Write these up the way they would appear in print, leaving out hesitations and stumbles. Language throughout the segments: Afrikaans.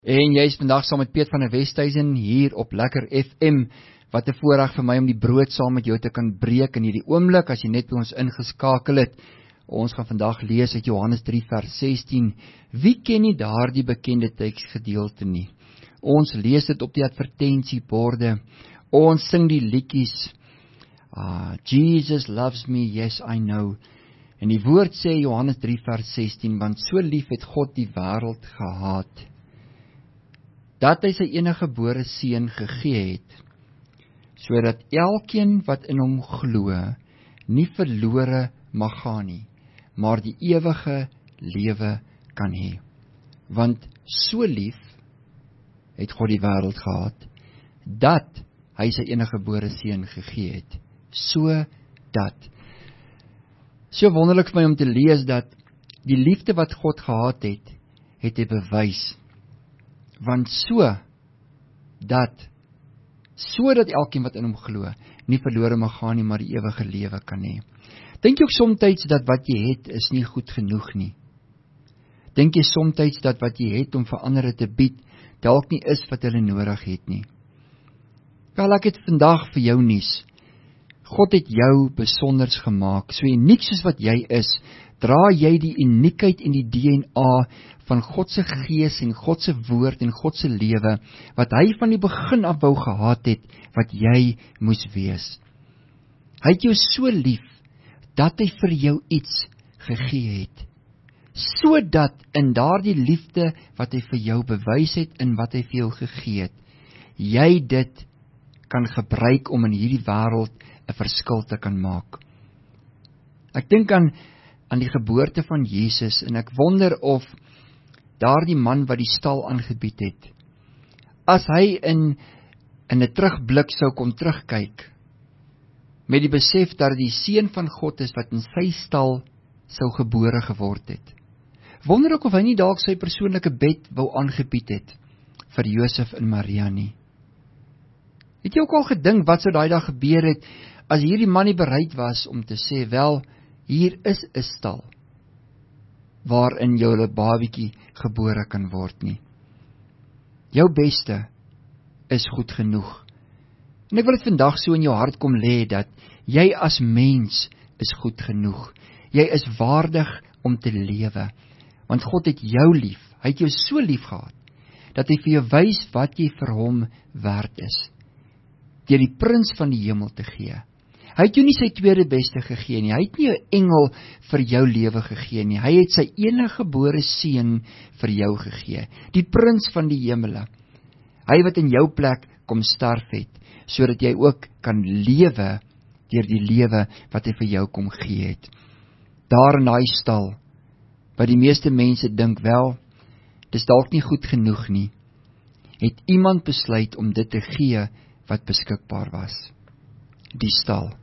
En jy is vandag saam met Piet van der Westhuizen hier op Lekker FM. Wat 'n voorreg vir my om die brood saam met jou te kan breek in hierdie oomblik as jy net by ons ingeskakel het. Ons gaan vandag lees uit Johannes 3 vers 16. Wie ken nie daardie bekende teksgedeelte nie? Ons lees dit op die advertensieborde. Ons sing die liedjies. Jesus loves me, yes I know. En die woord sê Johannes 3 vers 16, want so lief het God die wêreld gehaat, dat hy sy eniggebore seun gegee het, sodat elkeen wat in hom glo, nie verlore mag gaan nie, maar die ewige lewe kan hê. Want so lief het God die wêreld gehad, dat hy sy eniggebore seun gegee het. So wonderlik vir my om te lees dat die liefde wat God gehad het, het hy bewys. Want sodat elkeen wat in hom glo, nie verlore mag gaan nie, maar die ewige lewe kan hê. Dink jy ook somtyds dat wat jy het, is nie goed genoeg nie? Dink jy somtyds dat wat jy het om vir ander te bied, dalk nie is wat hulle nodig het nie? Wel, ek het vandag vir jou nuus. God het jou besonders gemaak, so uniek soos wat jy is, dra jy die uniekheid en die DNA van God se gees en God se woord en God se lewe, wat hy van die begin af wou gehad het, wat jy moes wees. Hy het jou so lief, dat hy vir jou iets gegee het, sodat in daardie liefde wat hy vir jou bewys het en wat hy vir jou gegee het, jy dit kan gebruik om in hierdie wêreld 'n verskil te kan maak. Ek dink aan die geboorte van Jesus en ek wonder of daardie man wat die stal aangebied het, as hy in 'n terugblik sou kon terugkyk, met die besef dat die seun van God is wat in sy stal sou gebore geword het. Wonder ook of hy nie dalk sy persoonlike bed wou aangebied het vir Josef en Maria nie. Het jy ook al gedink wat sou daai dag gebeur het as hierdie man nie bereid was om te sê, wel, hier is 'n stal waarin jou babietjie gebore kan word nie. Jou beste is goed genoeg. En ek wil dit vandag so in jou hart kom lê dat jy as mens is goed genoeg. Jy is waardig om te lewe, want God het jou lief. Hy het jou so lief gehad dat hy vir jou wys wat jy vir hom werd is, deur die prins van die hemel te gee. Hy het jou nie sy tweede beste gegee nie, hy het nie 'n engel vir jou lewe gegee nie, hy het sy eniggebore seun vir jou gegee, die prins van die hemele, hy wat in jou plek kom sterf het, sodat jy ook kan lewe deur die lewe wat hy vir jou kom gee het. Daar in daai stal, wat die meeste mense dink, wel, dis dalk nie goed genoeg nie, het iemand besluit om dit te gee wat beskikbaar was, die stal.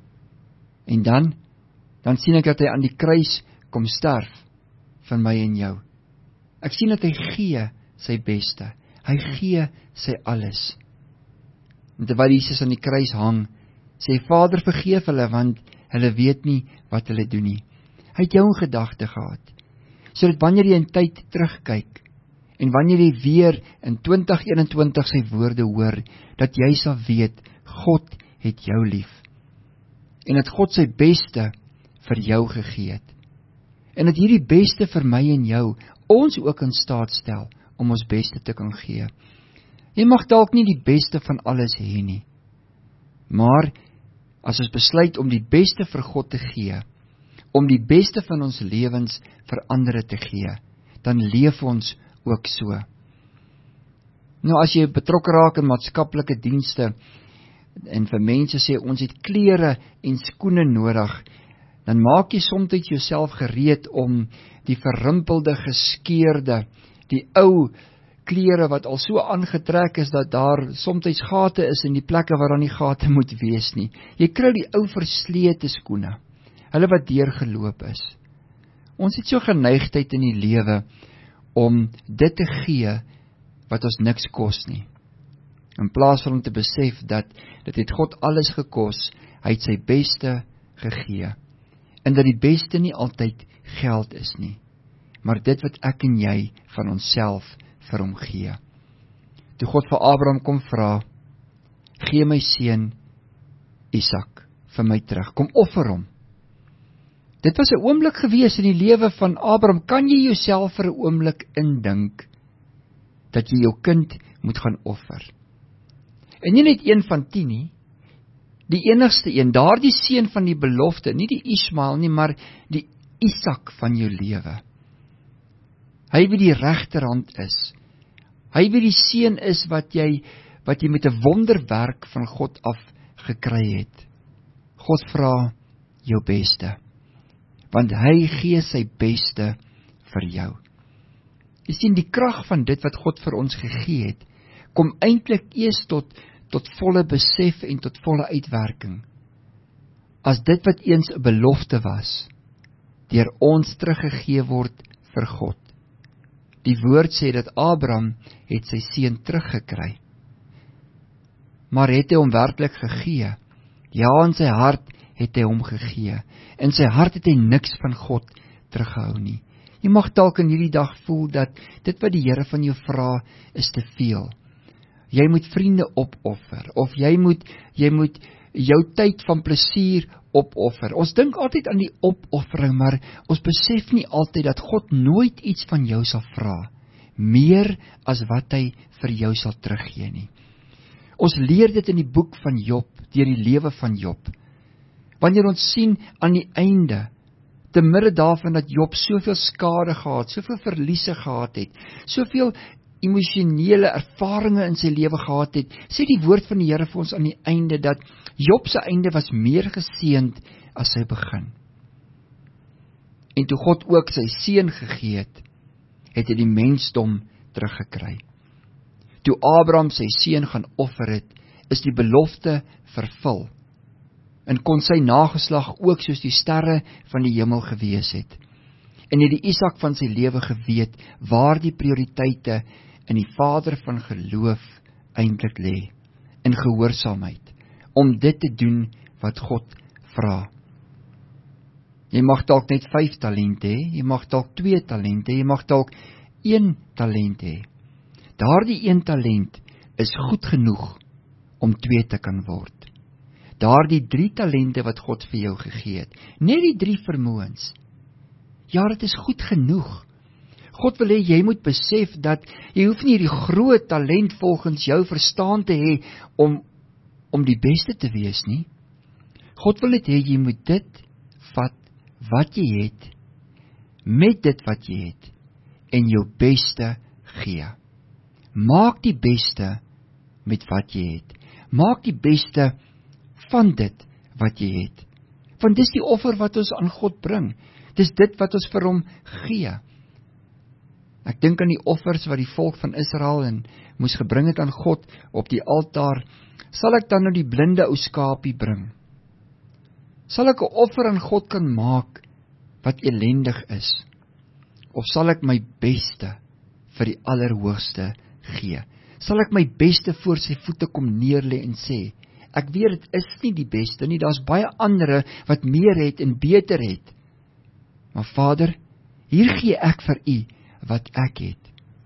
En dan sien ek dat hy aan die kruis kom sterf vir my en jou. Ek sien dat hy gee sy beste, hy gee sy alles. En terwyl Jesus aan die kruis hang, sê Vader, vergeef hulle, want hulle weet nie wat hulle doen nie. Hy het jou in gedagte gehad, sodat wanneer jy in tyd terugkyk, en wanneer jy weer in 2021 sy woorde hoor, dat jy sal weet, God het jou lief. En dat God sy beste vir jou gegee het. En dat hierdie beste vir my en jou, ons ook in staat stel, om ons beste te kan gee. Jy mag dalk nie die beste van alles hê nie, maar as ons besluit om die beste vir God te gee, om die beste van ons lewens vir ander te gee, dan leef ons ook so. Nou as jy betrokke raak in maatskaplike dienste, en vir mense sê, ons het klere en skoene nodig, dan maak jy soms jouself gereed om die verrimpelde, geskeurde, die ou klere wat al so aangetrek is, dat daar soms gate is in die plekke waar dan nie gate moet wees nie. Jy kry die ou verslete skoene, hulle wat deurgeloop is. Ons het so geneigtheid in die lewe, om dit te gee, wat ons niks kos nie. In plaas van om te besef dat dit het God alles gekos, hy het sy beste gegee, en dat die beste nie altyd geld is nie, maar dit wat ek en jy van onsself vir hom gee. Toe God vir Abraham kom vra, gee my seun Isak vir my terug, kom offer hom. Dit was 'n oomblik gewees in die lewe van Abraham. Kan jy jouself vir 'n oomblik indink dat jy jou kind moet gaan offer? En nie net een van 10 nie, die enigste een, daardie seun van die belofte, nie die Ismael nie, maar die Isak van jou lewe. Hy wie die regterhand is. Hy wie die seun is wat jy met 'n wonderwerk van God af gekry het. God vra jou beste, want hy gee sy beste vir jou. Jy sien, die krag van dit wat God vir ons gegee het, kom eintlik eers tot volle besef en tot volle uitwerking, as dit wat eens 'n belofte was, deur ons teruggegee word vir God. Die woord sê dat Abraham het sy seun teruggekry. Maar het hy hom werklik gegee? Ja, in sy hart het hy hom gegee. In sy hart het hy niks van God teruggehou nie. Jy mag dalk in hierdie dag voel dat dit wat die Here van jou vra is te veel. Jy moet vriende opoffer, of jy moet jou tyd van plesier opoffer. Ons dink altyd aan die opoffering, maar ons besef nie altyd dat God nooit iets van jou sal vra, meer as wat hy vir jou sal teruggee nie. Ons leer dit in die boek van Job, deur die lewe van Job. Wanneer ons sien aan die einde, te midde daarvan dat Job soveel skade gehad, soveel verliese gehad het, soveel emosionele ervarings in sy lewe gehad het, sê die woord van die Here vir ons aan die einde, dat Job se einde was meer geseënd as sy begin. En toe God ook sy seun gegee het, het hy die mensdom teruggekry. Toe Abraham sy seun gaan offer het, is die belofte vervul, en kon sy nageslag ook soos die sterre van die hemel gewees het. En het die Isak van sy lewe geweet, waar die prioriteite in die vader van geloof eintlik lê, in gehoorsaamheid, om dit te doen wat God vra. Jy mag dalk net 5 talente hê, jy mag dalk 2 talente, jy mag dalk 1 talent hê. Daardie 1 talent is goed genoeg om 2 te kan word. Daardie 3 talente wat God vir jou gegee het, net die 3 vermoëns, ja, dit is goed genoeg. God wil hê jy moet besef dat jy hoef nie hierdie groot talent volgens jou verstaan te hê om die beste te wees nie. God wil net hê jy moet dit vat wat jy het, met dit wat jy het, en jou beste gee. Maak die beste met wat jy het. Maak die beste van dit wat jy het. Want dis die offer wat ons aan God bring. Dis dit wat ons vir hom gee. Ek dink aan die offers wat die volk van Israel moes gebring het aan God op die altaar. Sal ek dan nou die blinde ou skapie bring? Sal ek 'n offer aan God kan maak wat elendig is? Of sal ek my beste vir die Allerhoogste gee? Sal ek my beste voor sy voete kom neerlê en sê, ek weet dit is nie die beste nie, daar's baie ander wat meer het en beter het. Maar Vader, hier gee ek vir u wat ek het.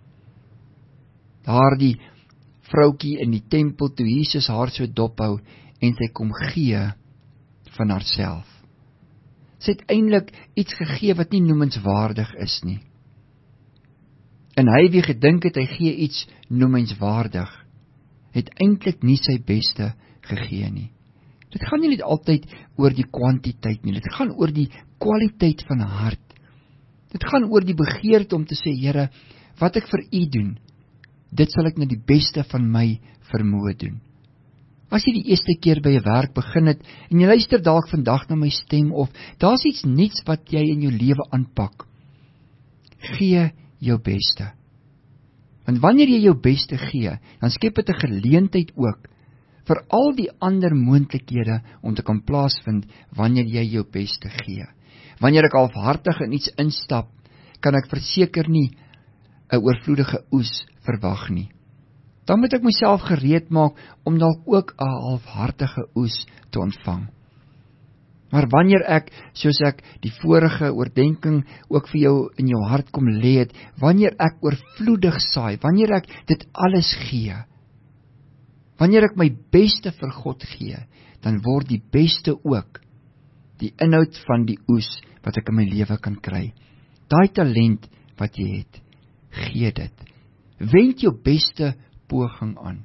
Daardie vroutjie in die tempel toe Jesus haar so dophou en sy kom gee van haarself. Sy het eintlik iets gegee wat nie noemenswaardig is nie. En hy wie gedink het hy gee iets noemenswaardig, het eintlik nie sy beste gegee nie. Dit gaan nie net altyd oor die kwantiteit nie, dit gaan oor die kwaliteit van hart. Dit gaan oor die begeerte om te sê, Here, wat ek vir u doen, dit sal ek na die beste van my vermoë doen. As jy die eerste keer by 'n werk begin het, en jy luister dalk vandag na my stem, of daar's iets nuuts wat jy in jou lewe aanpak, gee jou beste. Want wanneer jy jou beste gee, dan skep dit 'n geleentheid ook vir al die ander moontlikhede om te kan plaasvind wanneer jy jou beste gee. Wanneer ek halfhartig in iets instap, kan ek verseker nie 'n oorvloedige oes verwag nie. Dan moet ek myself gereed maak om dalk ook 'n halfhartige oes te ontvang. Maar wanneer ek, soos ek die vorige oordenking ook vir jou in jou hart kom lê het, wanneer ek oorvloedig saai, wanneer ek dit alles gee, wanneer ek my beste vir God gee, dan word die beste ook die inhoud van die oes wat ek in my lewe kan kry. Daai talent wat jy het, gee dit. Wend jou beste poging aan.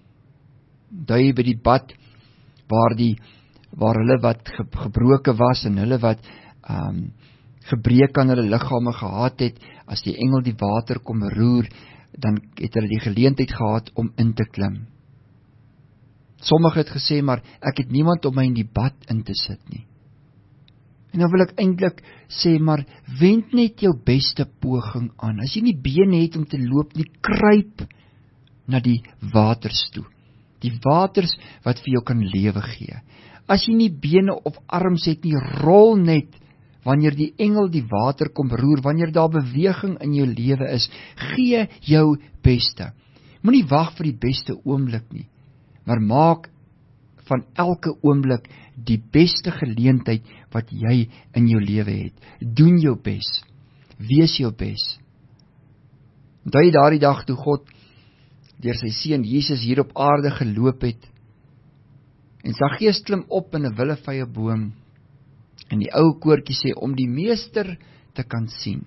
Daai by die bad waar hulle wat gebroke was en hulle wat gebrek aan hulle liggame gehad het, as die engel die water kom roer, dan het hulle die geleentheid gehad om in te klim. Sommige het gesê, maar ek het niemand om my in die bad in te sit nie. En dan wil ek eintlik sê, maar wend net jou beste poging aan. As jy nie bene het om te loop nie, kruip na die waters toe. Die waters wat vir jou kan lewe gee. As jy nie bene of arms het nie, rol net wanneer die engel die water kom roer, wanneer daar beweging in jou lewe is, gee jou beste. Moenie wag vir die beste oomblik nie, maar maak van elke oomblik die beste geleentheid wat jy in jou lewe het. Doen jou bes. Wees jou bes. Onthou jy daardie dag toe God deur sy seun Jesus hier op aarde geloop het, en Saggeus klim op in 'n willevye boom, en die ou koortjie sê, om die meester te kan sien.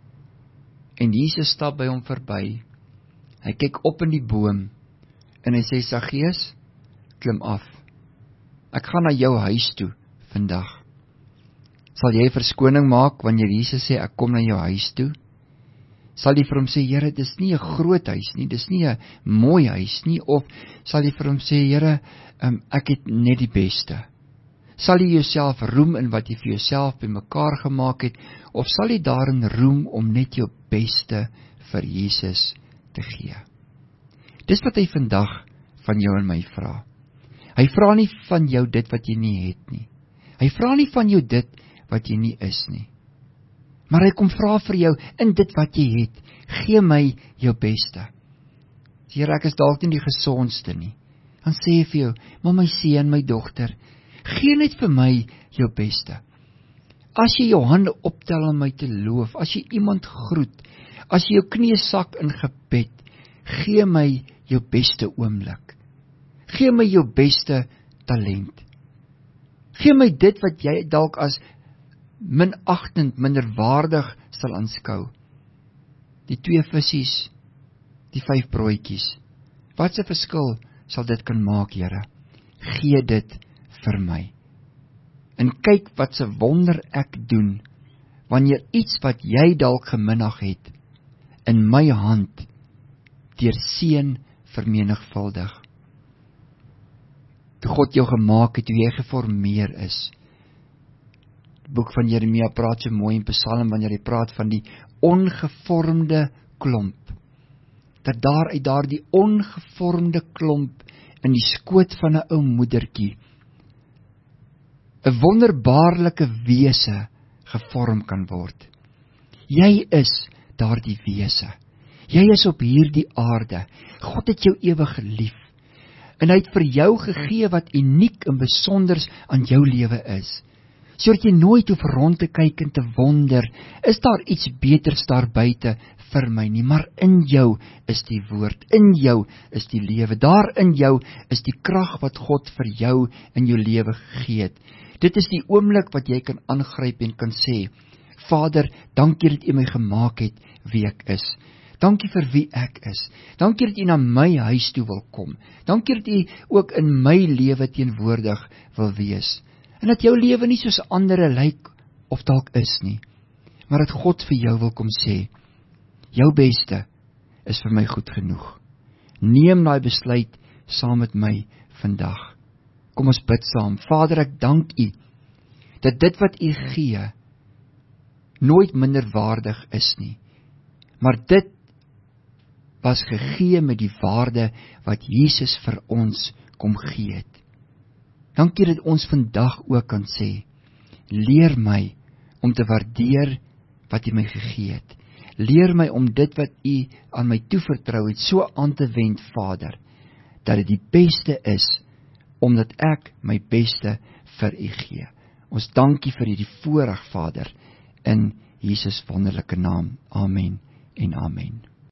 En Jesus stap by hom verby. Hy kyk op in die boom, en hy sê, Saggeus, klim af. Ek gaan na jou huis toe vandag. Sal jy verskoning maak wanneer Jesus sê, ek kom na jou huis toe? Sal jy vir hom sê, Here, dis nie 'n groot huis nie, dis nie 'n mooi huis nie, of sal jy vir hom sê, Here, ek het net die beste? Sal jy jouself roem in wat jy vir jouself bymekaar gemaak het, of sal jy daarin roem om net jou beste vir Jesus te gee? Dis wat hy vandag van jou en my vra. Hy vra nie van jou dit wat jy nie het nie. Hy vra nie van jou dit wat jy nie is nie. Maar hy kom vra vir jou in dit wat jy het. Gee my jou beste. Here, ek is dalk nie die gesondste nie. Dan sê hy vir jou, maar my seun, my dogter, gee net vir my jou beste. As jy jou hande optel om my te loof, as jy iemand groet, as jy jou knie sak in gebed, gee my jou beste oomblik. Gee my jou beste talent. Gee my dit wat jy dalk as minagtend, minderwaardig sal aanskou. Die 2 visies, die 5 broodjies. Wat 'n verskil sal dit kan maak, Here? Gee dit vir my. En kyk wat 'n wonder ek doen, wanneer iets wat jy dalk geminag het, in my hand, deur seën vermenigvuldig. Toe God jou gemaak het, toe jy geformeer is. Die boek van Jeremia praat so mooi in Psalm, wanneer hy praat van die ongevormde klomp. Dat daar uit daardie ongevormde klomp in die skoot van 'n ou moedertjie 'n wonderbaarlike wese gevorm kan word. Jy is daardie wese. Jy is op hierdie aarde. God het jou ewig gelief. En hy het vir jou gegee wat uniek en besonders aan jou lewe is. Sodat jy nooit hoef rond te kyk en te wonder, is daar iets beters daar buite vir my nie, maar in jou is die woord, in jou is die lewe, daar in jou is die krag wat God vir jou in jou lewe gegee het. Dit is die oomblik wat jy kan aangryp en kan sê, Vader, dankie dat U my gemaak het wie ek is. Dankie vir wie ek is. Dankie dat U na my huis toe wil kom. Dankie dat U ook in my lewe teenwoordig wil wees. En dat jou lewe nie soos ander lyk of dalk is nie, maar dat God vir jou wil kom sê, jou beste is vir my goed genoeg. Neem daai besluit saam met my vandag. Kom ons bid saam. Vader, ek dank U dat dit wat U gee nooit minderwaardig is nie, maar dit was gegee met die waarde wat Jesus vir ons kom gee het. Dankie dat ons vandag ook kan sê, leer my om te waardeer wat U my gegee het. Leer my om dit wat U aan my toevertrou het, so aan te wend, Vader, dat dit die beste is, omdat ek my beste vir U gee. Ons dankie vir hierdie voorreg, Vader, in Jesus wonderlike naam. Amen en amen.